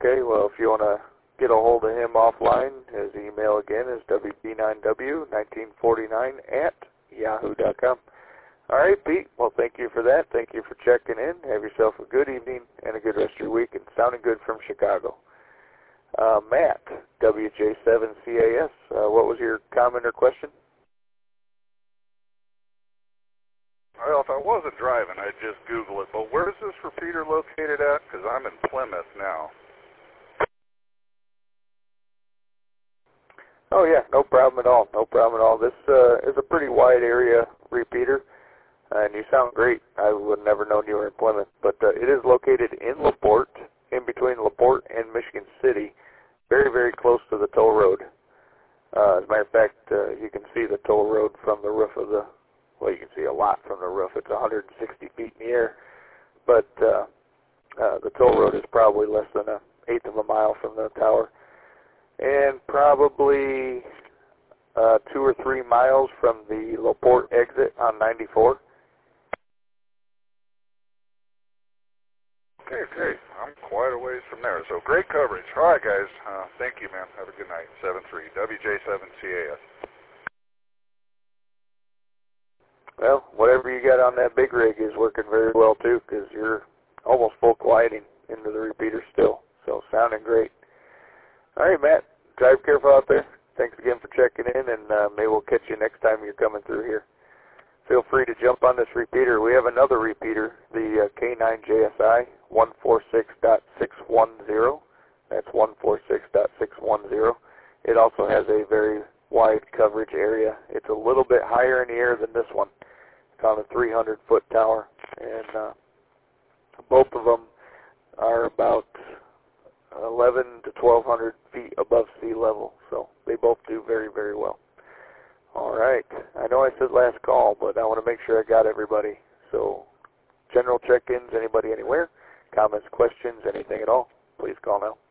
Okay, well, if you want to get a hold of him offline, his email again is wb9w1949@yahoo.com. All right, Pete. Well, thank you for that. Thank you for checking in. Have yourself a good evening and a good rest of your week. And sounding good from Chicago. Matt, WJ7CAS, what was your comment or question? Well, if I wasn't driving, I'd just Google it. But where is this repeater located at? Because I'm in Plymouth now. Oh, yeah, no problem at all. No problem at all. This is a pretty wide area repeater, and you sound great. I would have never known you were in Plymouth. But it is located in LaPorte, in between LaPorte and Michigan City, very, very close to the toll road. As a matter of fact, you can see the toll road from the roof of the, well, you can see a lot from the roof. It's 160 feet in the air. But the toll road is probably less than an eighth of a mile from the tower. And probably 2 or 3 miles from the LaPorte exit on 94. Okay. I'm quite a ways from there. So great coverage. All right, guys. Thank you, man. Have a good night. 7-3, WJ7CAS. Well, whatever you got on that big rig is working very well, too, because you're almost full gliding into the repeater still. So sounding great. All right, Matt. Drive careful out there. Thanks again for checking in, and maybe we'll catch you next time you're coming through here. Feel free to jump on this repeater. We have another repeater, the K9JSI 146.610. That's 146.610. It also has a very wide coverage area. It's a little bit higher in the air than this one. It's on a 300-foot tower, and both of them are about 11 to 1,200 feet above sea level, so they both do very, very well. All right. I know I said last call, but I want to make sure I got everybody. So general check-ins, anybody anywhere, comments, questions, anything at all, please call now.